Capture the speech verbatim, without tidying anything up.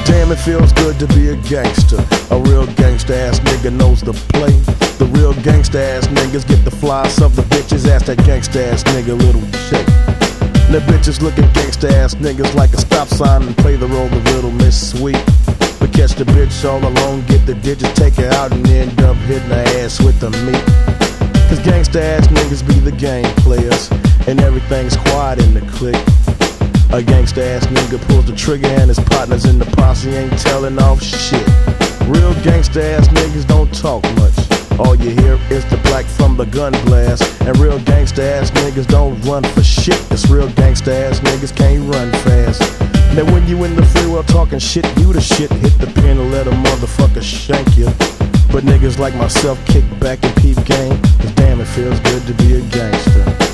Damn, it feels good to be a gangster. A real gangsta ass nigga knows the play. The real gangsta ass niggas get the flies of the bitches. Ask that gangsta ass nigga little shit. The bitches look at gangsta ass niggas like a stop sign and play the role of Little Miss Sweet. But catch the bitch all alone, get the digits, take her out and end up hitting her ass with the meat. Cause gangsta ass niggas be the game players, and everything's quiet in the clique. A gangsta ass nigga pulls the trigger and his partners in the posse ain't telling off shit. Real gangsta ass niggas don't talk much. All you hear is the black from the gun blast. And real gangsta ass niggas don't run for shit. Cause real gangsta ass niggas can't run fast. Now when you in the free world talking shit, you the shit. Hit the pin and let a motherfucker shank you. But niggas like myself kick back and peep game. Cause damn, it feels good to be a gangster.